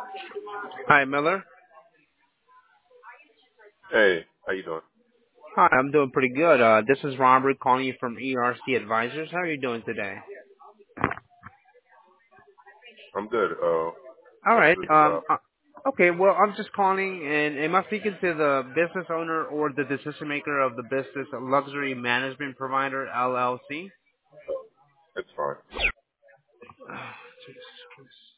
Hi, Miller. Hey, how you doing? Hi, I'm doing pretty good. This is Robert calling you from ERC Advisors. How are you doing today? I'm good. All What's right. this about? Okay. Well, I'm just calling, and am I speaking to the business owner or the decision maker of the business luxury management provider LLC? It's fine. Jesus Christ.